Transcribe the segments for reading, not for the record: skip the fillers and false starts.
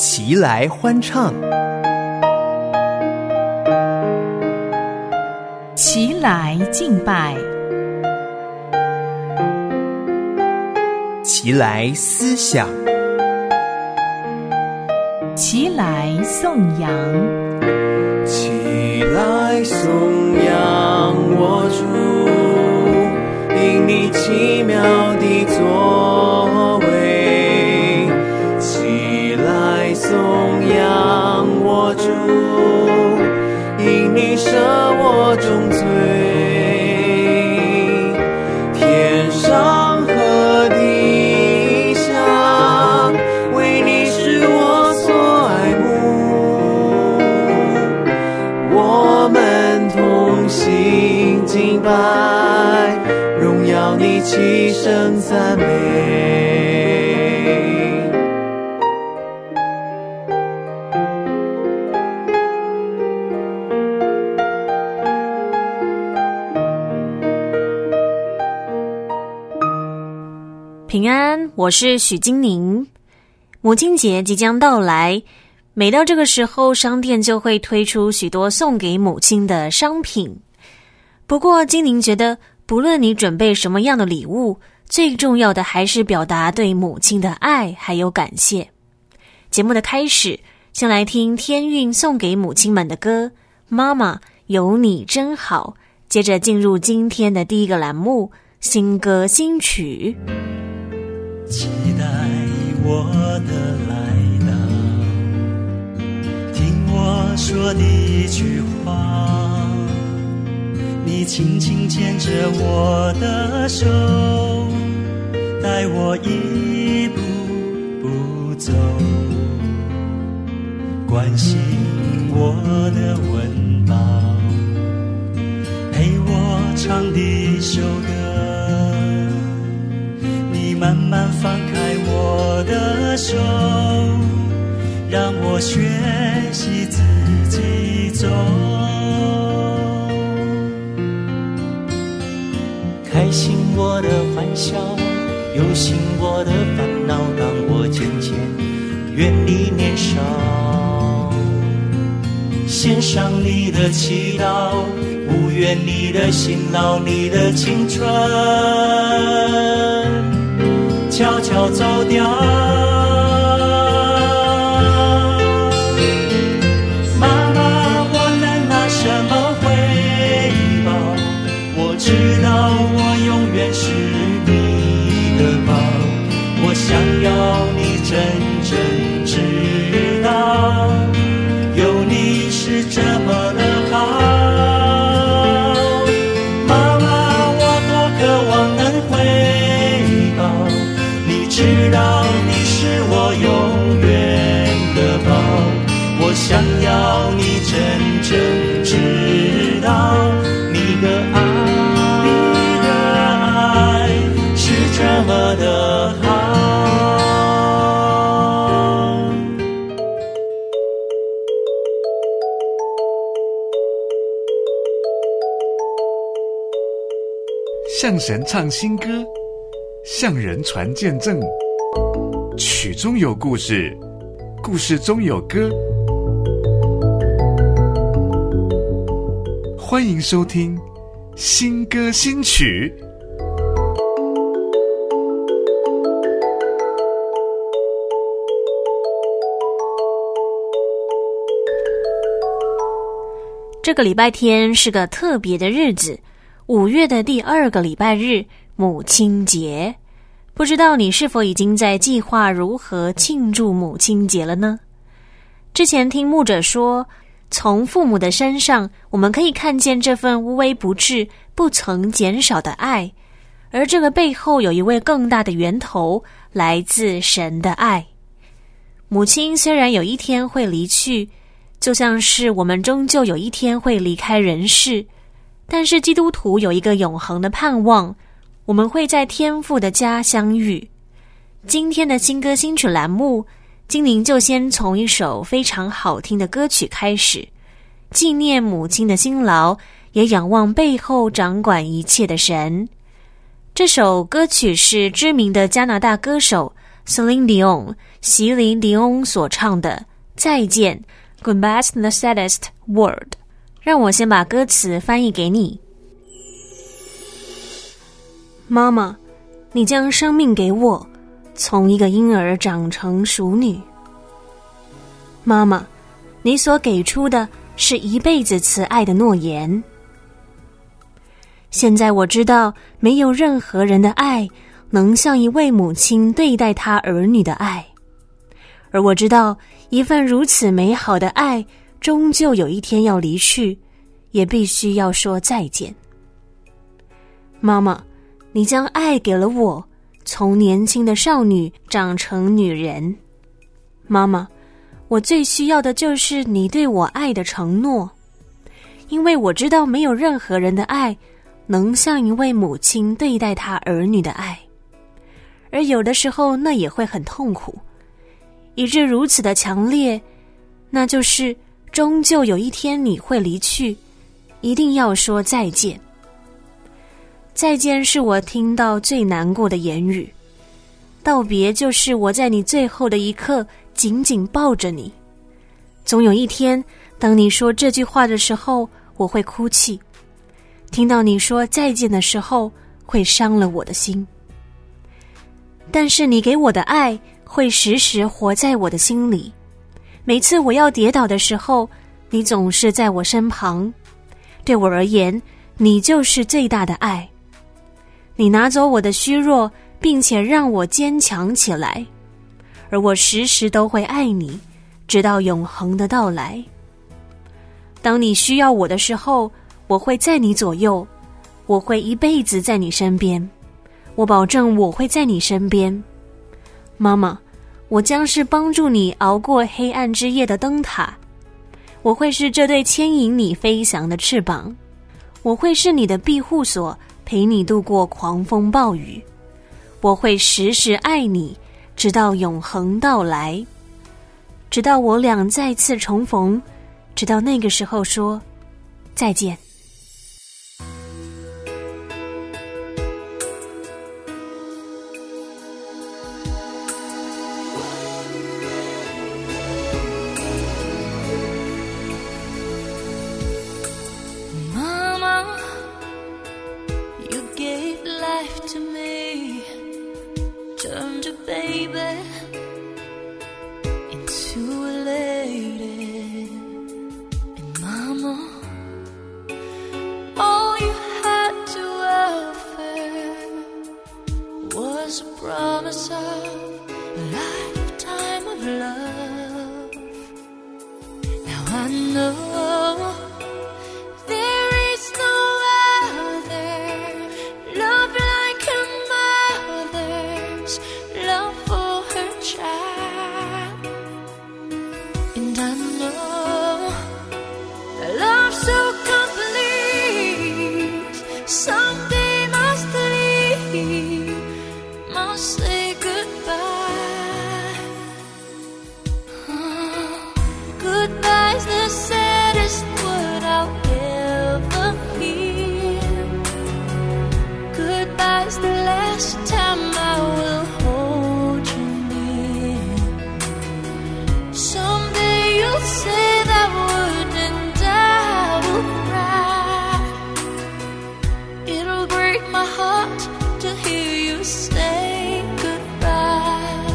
齐来欢唱， 齐来敬拜， 齐来思想， 齐来颂扬， 齐来颂扬我主，因你奇妙的作为。齐来颂扬我主，因你赦我重罪。天上和地下，为你是我所爱慕。我们同心敬拜，荣耀你，齐声赞美。 平安，我是许金宁。母亲节即将到来，每到这个时候，商店就会推出许多送给母亲的商品。不过金宁觉得，不论你准备什么样的礼物，最重要的还是表达对母亲的爱还有感谢。节目的开始，先来听天韵送给母亲们的歌《妈妈有你真好》，接着进入今天的第一个栏目新歌新曲。 期待我的来到，听我说的一句话，你轻轻牵着我的手，带我一步步走，关心我的温饱，陪我唱的一首歌，你慢慢放开我的手，让我学习自己走。开心我的欢笑，忧心我的烦恼，让我渐渐远离年少。献上你的祈祷，不愿你的辛劳，你的青春悄悄走掉。妈妈，我能拿什么回报？我知道我永远是你的宝，我想要你真正知道，有你是这么的好。妈妈，我多渴望能回报，知道你是我永远的宝，我想要你真正知道，你的爱是这么的好。 向神唱新歌，向人传见证，曲中有故事，故事中有歌。欢迎收听新歌新曲。 这个礼拜天是个特别的日子，5月的第2个礼拜日，母亲节。不知道你是否已经在计划如何庆祝母亲节了呢？之前听牧者说，从父母的身上我们可以看见这份无微不至、不曾减少的爱，而这个背后有一位更大的源头，来自神的爱。母亲虽然有一天会离去，就像是我们终究有一天会离开人世，但是基督徒有一个永恒的盼望，我们会在天父的家相遇。今天的新歌新曲栏目，金宁就先从一首非常好听的歌曲开始，纪念母亲的辛劳，也仰望背后掌管一切的神。这首歌曲是知名的加拿大歌手 Celine Dion 席琳迪翁所唱的再见 Goodbye's the saddest word。 让我先把歌词翻译给你。妈妈，你将生命给我，从一个婴儿长成熟女。妈妈，你所给出的是一辈子慈爱的诺言。现在我知道，没有任何人的爱能像一位母亲对待她儿女的爱，而我知道，一份如此美好的爱，终究有一天要离去，也必须要说再见。妈妈，你将爱给了我，从年轻的少女长成女人。妈妈，我最需要的就是你对我爱的承诺，因为我知道没有任何人的爱能像一位母亲对待她儿女的爱，而有的时候那也会很痛苦，以致如此的强烈，那就是终究有一天你会离去，一定要说再见。再见是我听到最难过的言语，道别就是我在你最后的一刻紧紧抱着你。总有一天，当你说这句话的时候，我会哭泣，听到你说再见的时候，会伤了我的心。但是你给我的爱会时时活在我的心里，每次我要跌倒的时候，你总是在我身旁。对我而言，你就是最大的爱。你拿走我的虚弱，并且让我坚强起来，而我时时都会爱你，直到永恒的到来。当你需要我的时候，我会在你左右，我会一辈子在你身边，我保证我会在你身边。妈妈，我将是帮助你熬过黑暗之夜的灯塔，我会是这对牵引你飞翔的翅膀，我会是你的庇护所，陪你度过狂风暴雨，我会时时爱你，直到永恒到来，直到我俩再次重逢，直到那个时候说再见。 Turned a baby into a lady. And mama, all you had to offer was a promise of a lifetime of love. Now I know there is no other love like a mother's love for her child. And I know that love so complete someday must leave, must say goodbye. Goodbye's the saddest word I'll ever hear. Goodbye's the last time I will hold you near. Someday you'll say that word and I will cry. It'll break my heart to hear you say goodbye.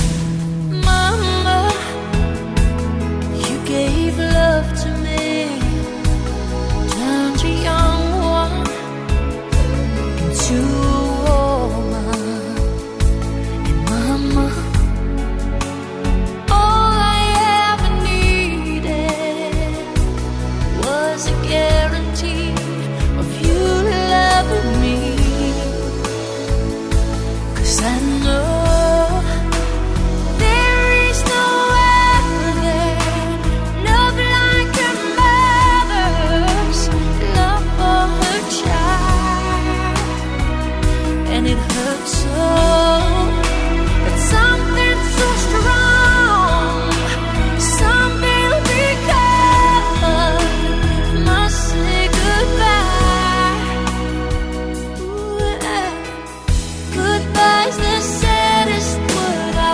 Mama, you gave love to me, turned a young one into a woman. And mama, all I ever needed was a guarantee of you loving me. 'Cause I know there is no other love like a mother's love for her child. And it hurts so that something so strong someday will become must say goodbye. Ooh, goodbye's the saddest word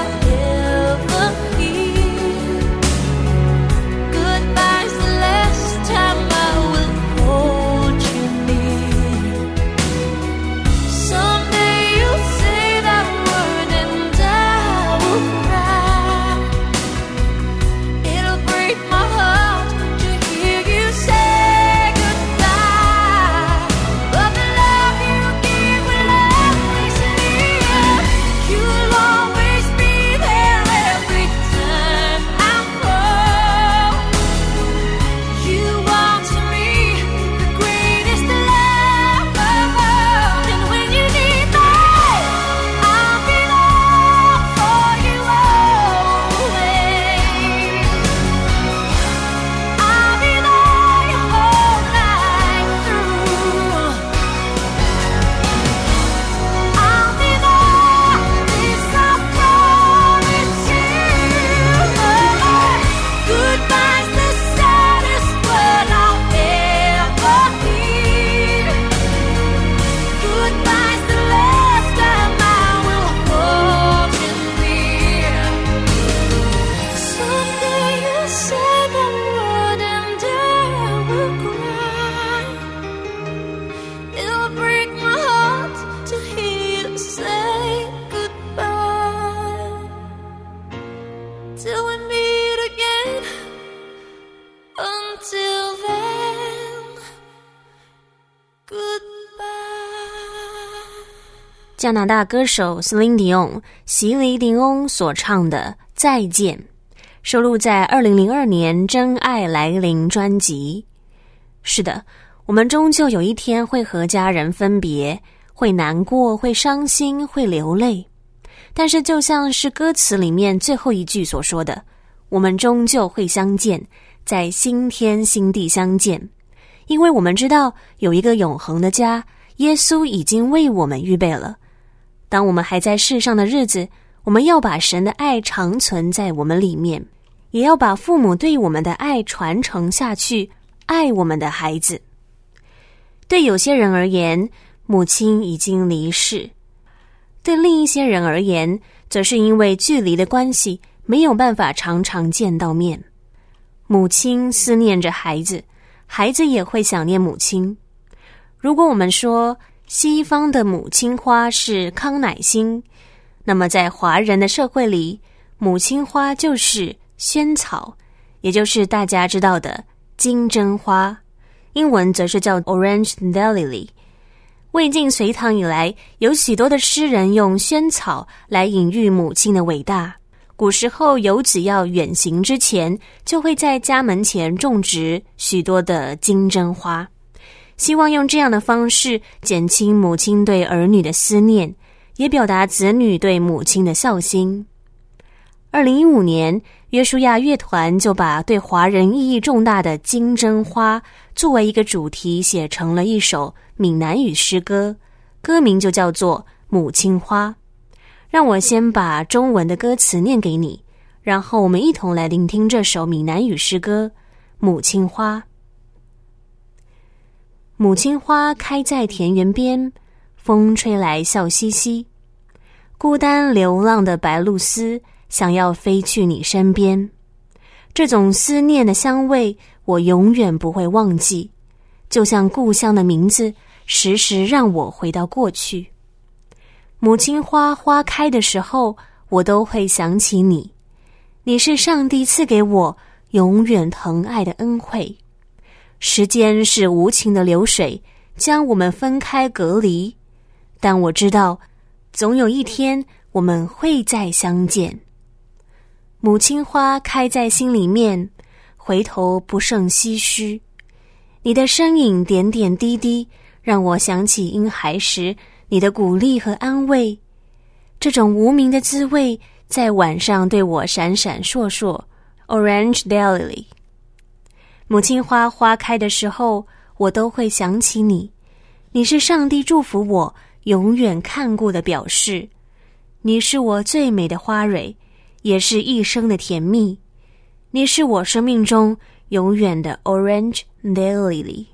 加拿大歌手 Celine Dion 席琳迪翁所唱的《再见》，收录在2002年《真爱来临》专辑。是的，我们终究有一天会和家人分别，会难过，会伤心，会流泪。但是就像是歌词里面最后一句所说的，我们终究会相见，在新天新地相见，因为我们知道有一个永恒的家，耶稣已经为我们预备了。当我们还在世上的日子，我们要把神的爱长存在我们里面，也要把父母对我们的爱传承下去，爱我们的孩子。对有些人而言，母亲已经离世；对另一些人而言，则是因为距离的关系，没有办法常常见到面。母亲思念着孩子，孩子也会想念母亲。如果我们说西方的母亲花是康乃馨，那么在华人的社会里，母亲花就是萱草，也就是大家知道的金针花，英文则是叫 Orange Daylily。魏晋隋唐以来，有许多的诗人用萱草来隐喻母亲的伟大。古时候游子要远行之前，就会在家门前种植许多的金针花，希望用这样的方式减轻母亲对儿女的思念，也表达子女对母亲的孝心。2015年，约书亚乐团就把对华人意义重大的金针花作为一个主题，写成了一首闽南语诗歌，歌名就叫做《母亲花》。让我先把中文的歌词念给你，然后我们一同来聆听这首闽南语诗歌《母亲花》。母亲花开在田园边，风吹来笑嘻嘻，孤单流浪的白鹭鸶想要飞去你身边，这种思念的香味我永远不会忘记，就像故乡的名字，时时让我回到过去。母亲花花开的时候，我都会想起你，你是上帝赐给我永远疼爱的恩惠。时间是无情的流水，将我们分开隔离，但我知道总有一天我们会再相见。母亲花开在心里面，回头不胜唏嘘，你的身影点点滴滴，让我想起婴孩时你的鼓励和安慰，这种无名的滋味在晚上对我闪闪烁烁。 Orange Daylily。 母亲花花开的时候，我都会想起你，你是上帝祝福我永远看顾的表示，你是我最美的花蕊，也是一生的甜蜜，你是我生命中永远的 Orange Daylily。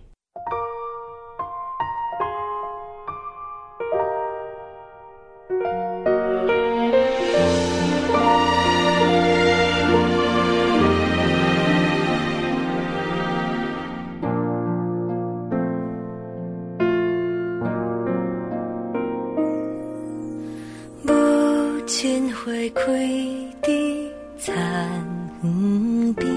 亲花开伫田园边，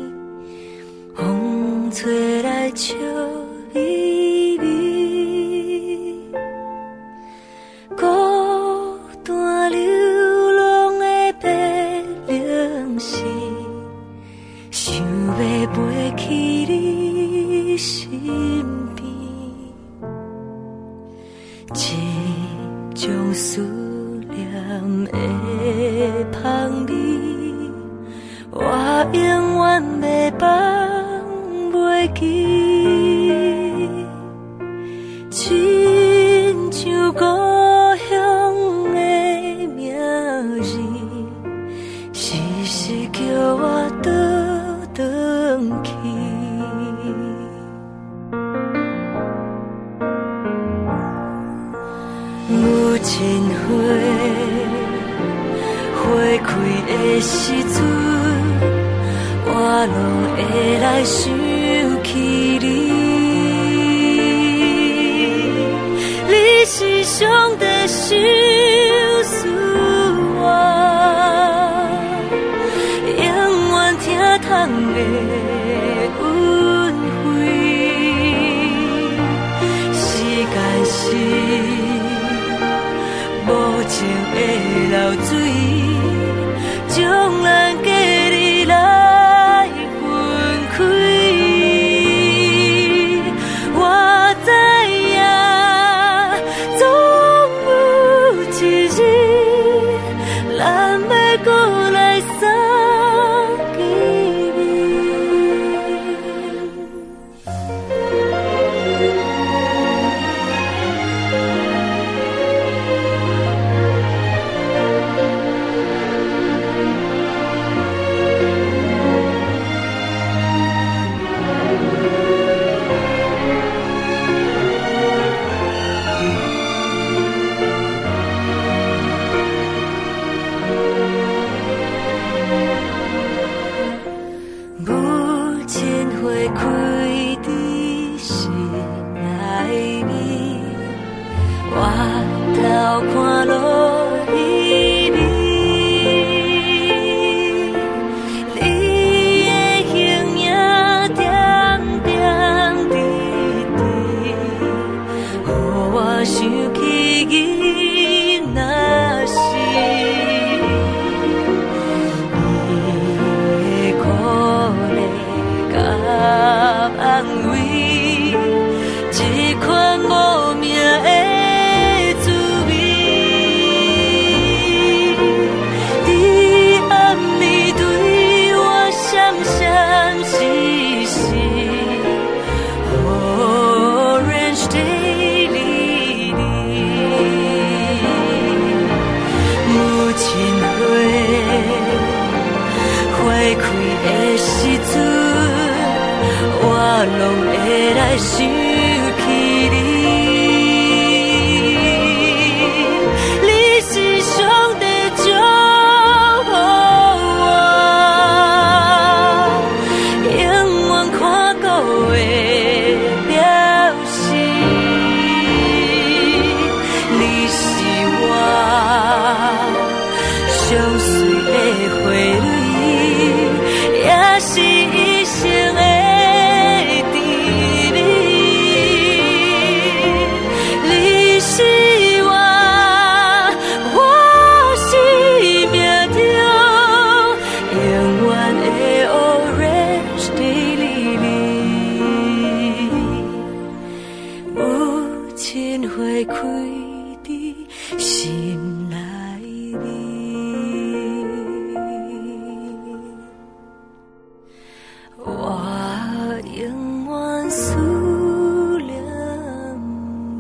风吹来笑微微，孤单流浪的白鹭鸶，想要飞去你身边，这种思的香味，我永远袂放袂记，亲像故乡的名字，时时叫我倒转去。母亲花花开的时阵，我拢会来想起你。你是上帝手赐我，永远疼痛的恩惠。时间是情的流水，将咱家己来分开。我知影，总有一日，咱要搁来相见面。母亲花开在心内面，我头看落雨里，你的形影点点滴滴，予我想起囡仔时。安慰，这款无名的滋味，你暗暝对我闪闪烁烁 ，Orange daily， 母亲花开的时阵。我拢会来想起你，你是上帝祝福我，永远看顾的表示，你是我上水的花蕊，也是一生的。花开在心内面，我永远思念你。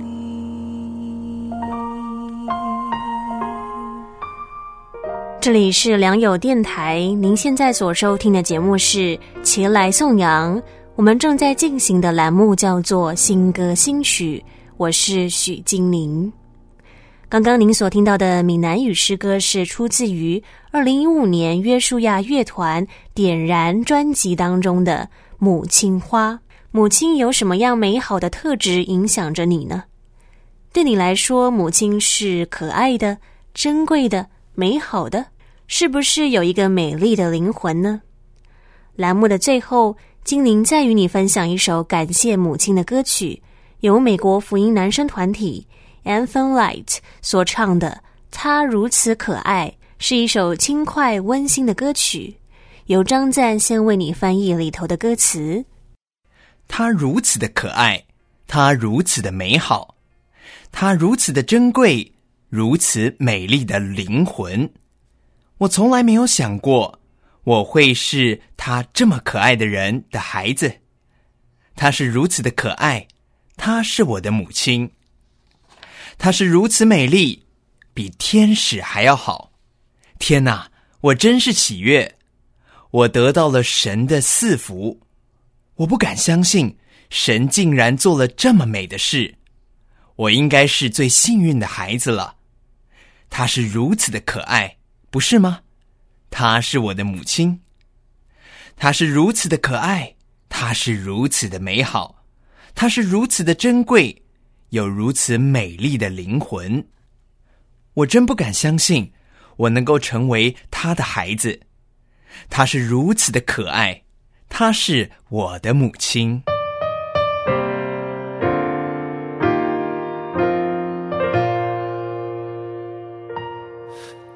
这里是良友电台，您现在所收听的节目是《齐来颂扬》，我们正在进行的栏目叫做新歌新曲，我是许金玲。刚刚您所听到的闽南语诗歌是出自于2015年约书亚乐团点燃专辑当中的母亲花。母亲有什么样美好的特质影响着你呢？对你来说，母亲是可爱的、珍贵的、美好的，是不是有一个美丽的灵魂呢？栏目的最后，金玲再与你分享一首感谢母亲的歌曲，由美国福音男声团体 Anthem Light 所唱的《她如此可爱》，是一首轻快温馨的歌曲，由张赞先为你翻译里头的歌词。 她如此的可爱，她如此的美好，她如此的珍贵，如此美丽的灵魂。我从来没有想过我会是她这么可爱的人的孩子。她是如此的可爱，她是我的母亲。她是如此美丽，比天使还要好。天哪，我真是喜悦，我得到了神的赐福。我不敢相信神竟然做了这么美的事，我应该是最幸运的孩子了。她是如此的可爱，不是吗？她是我的母亲。她是如此的可爱，她是如此的美好，她是如此的珍贵，有如此美丽的灵魂。我真不敢相信我能够成为她的孩子。她是如此的可爱，她是我的母亲。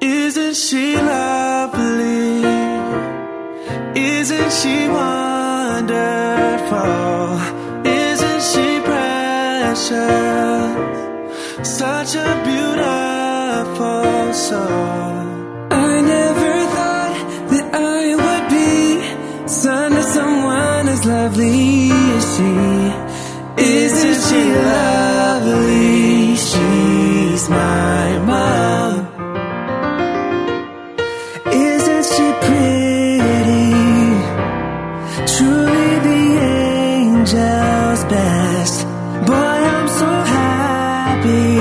Isn't she lovely? Isn't she wonderful? Isn't she precious? Such a beautiful soul. I never thought that I would be son of someone as lovely as she. Isn't she lovely? She's my mom. Isn't she pretty? Truly the angel's best. Boy, I'm so happy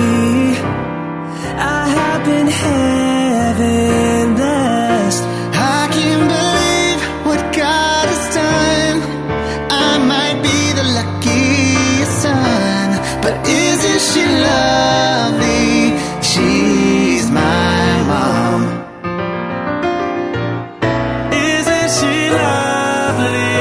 I have been heaven blessed. I can't believe what God has done. I might be the luckiest son, but isn't she lovely? She's my mom. Isn't she lovely?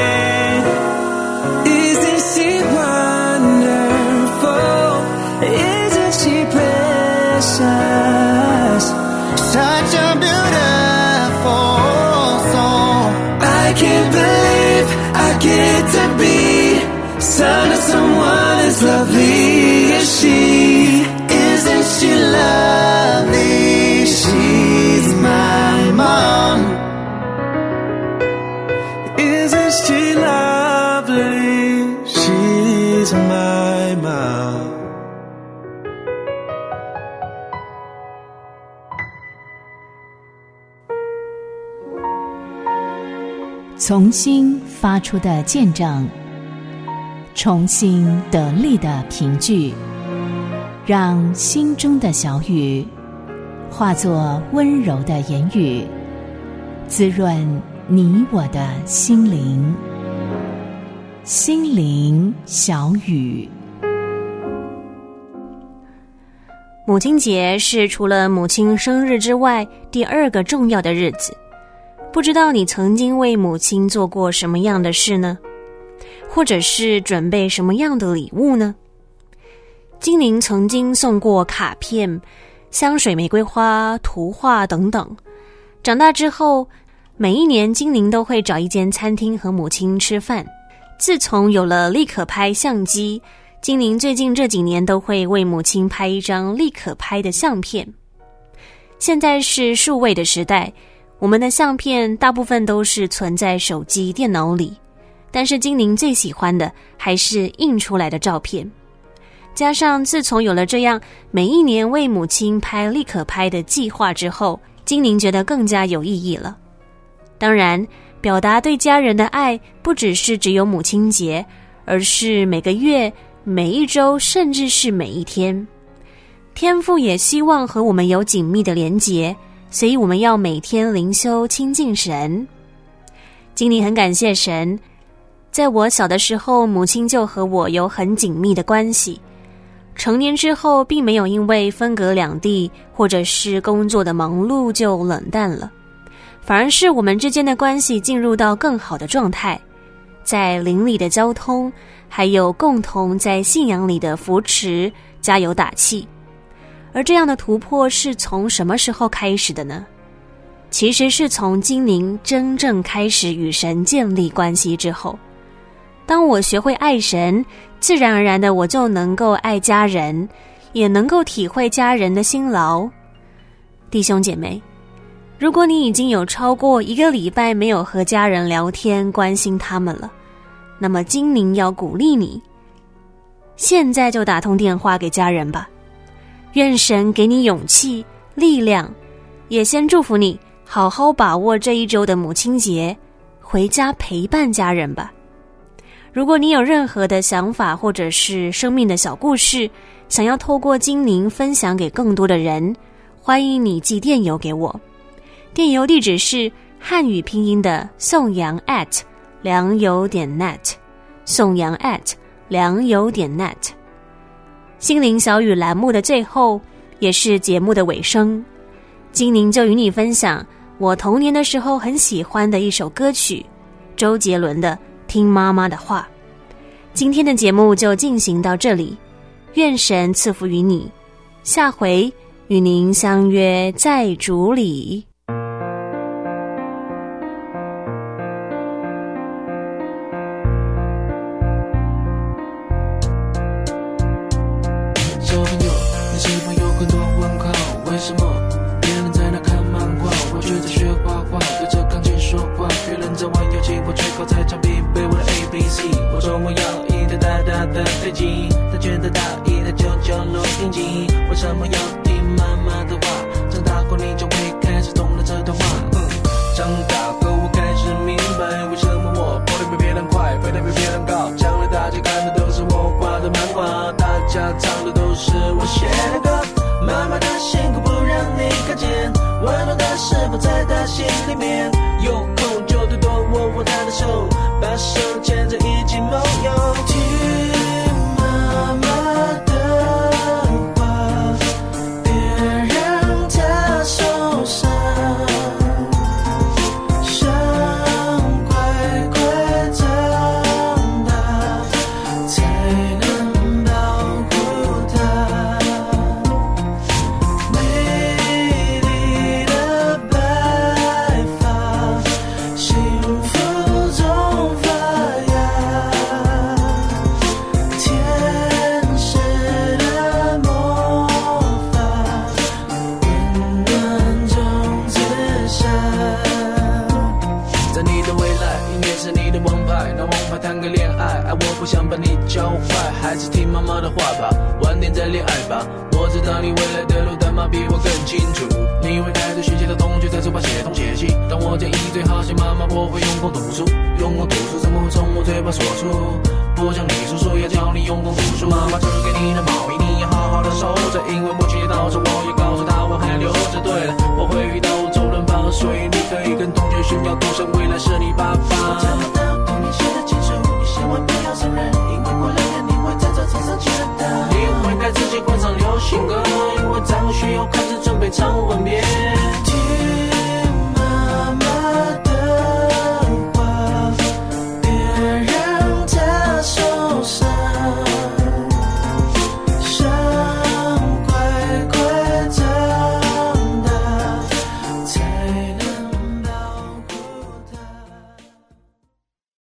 Isn't she wonderful? Isn't she precious? Such a beautiful soul. I can't believe I get to be son of someone as lovely as she. Isn't she lovely? She's my mom. Isn't she lovely? She's my mom. 从心发出的见证，重新得力的凭据，让心中的小雨化作温柔的言语，滋润你我的心灵。心灵小雨。 母亲节是除了母亲生日之外第二个重要的日子。不知道你曾经为母亲做过什么样的事呢？或者是准备什么样的礼物呢？精灵曾经送过卡片、香水、玫瑰花、图画等等。长大之后，每一年精灵都会找一间餐厅和母亲吃饭。自从有了立可拍相机，精灵最近这几年都会为母亲拍一张立可拍的相片。现在是数位的时代，我们的相片大部分都是存在手机、电脑里，但是精灵最喜欢的还是印出来的照片。加上自从有了这样每一年为母亲拍立可拍的计划之后，精灵觉得更加有意义了。当然，表达对家人的爱不只有母亲节，而是每个月、每一周，甚至是每一天。天父也希望和我们有紧密的连结，所以我们要每天灵修亲近神。精灵很感谢神，在我小的时候，母亲就和我有很紧密的关系。成年之后，并没有因为分隔两地或者是工作的忙碌就冷淡了，反而是我们之间的关系进入到更好的状态，在邻里的交通，还有共同在信仰里的扶持、加油打气。而这样的突破是从什么时候开始的呢？其实是从精灵真正开始与神建立关系之后。当我学会爱神，自然而然的我就能够爱家人，也能够体会家人的辛劳。弟兄姐妹，如果你已经有超过1个礼拜没有和家人聊天关心他们了，那么精灵要鼓励你，现在就打通电话给家人吧。愿神给你勇气、力量，也先祝福你好好把握这一周的母亲节，回家陪伴家人吧。如果你有任何的想法或者是生命的小故事，想要透过精灵分享给更多的人，欢迎你寄电邮给我。电邮地址是汉语拼音的颂扬@良友.net， 颂扬@良友.net。心灵小语栏目的最后，也是节目的尾声，精灵就与你分享我童年的时候很喜欢的一首歌曲，周杰伦的《听妈妈的话》。今天的节目就进行到这里，愿神赐福于你，下回与您相约在主里。 小朋友，你是否有很多问号？为什么别人在那看漫画，我却在学画画，对着钢琴说话？别人在玩游戏，我却靠在墙壁背我的 ABC。我说我要一台大大的飞机，他觉得大一台996引擎。为什么要听妈妈的话？长大后你就会开始懂了这段话。长大后我开始明白，为什么我跑得比别人快，飞得比别人高。将来大家看的都是我画的漫画，大家唱的都是我写的歌。妈妈的辛苦不让你看见，温暖的是否在她心里面？有空就多多握握她的手，把手牵着一起梦游。听妈妈的话，别让她受伤，想快快长大，才能保护她。美丽的白发，幸福中发芽，天使的魔法，温暖中自杀。在你的未来，音乐是你的王牌，拿王牌谈个恋爱，爱我不想把你教坏，还是听妈妈的话吧，晚点再恋爱吧。我知道你未来的路，但妈比我更清楚。你会带着学习的同学在书包写东写西，当我建议最好写妈妈，我会用功读书，用功读书怎么会从我嘴巴说出？不像你叔叔要教你用功读书，妈妈织给你的毛衣你要好好的收着，因为母亲节到时我也告诉她我还留着。对了，我会遇到周润发，所以你可以跟同学炫耀，赌神未来是你爸爸。我找不到童年写的清楚，你千万不要承认，因为过2年你会在这场上见到。你会带自己换上流行歌，因为张学友开始准备唱吻别。